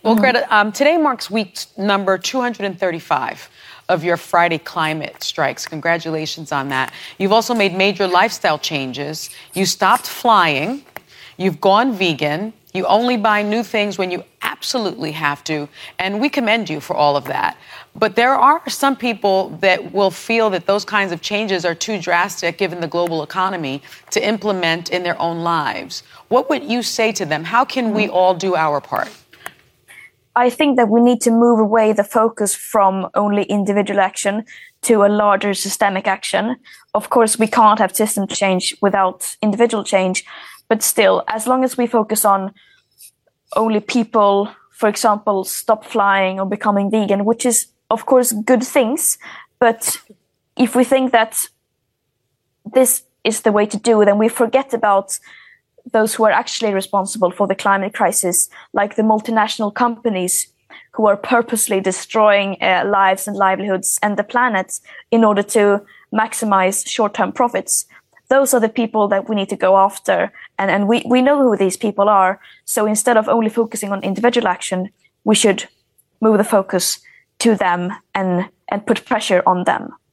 Well, Greta, today marks week number 235 of your Friday climate strikes. Congratulations on that. You've also made major lifestyle changes. You stopped flying. You've gone vegan. You only buy new things when you absolutely have to. And we commend you for all of that. But there are some people that will feel that those kinds of changes are too drastic, given the global economy, to implement in their own lives. What would you say to them? How can we all do our part? I think that we need to move away the focus from only individual action to a larger systemic action. Of course, we can't have system change without individual change, but still, as long as we focus on only people, for example, stop flying or becoming vegan, which is, of course, good things, but if we think that this is the way to do it, then we forget about those who are actually responsible for the climate crisis, like the multinational companies who are purposely destroying lives and livelihoods and the planet in order to maximize short-term profits. Those are the people that we need to go after. And we know who these people are. So instead of only focusing on individual action, we should move the focus to them and put pressure on them.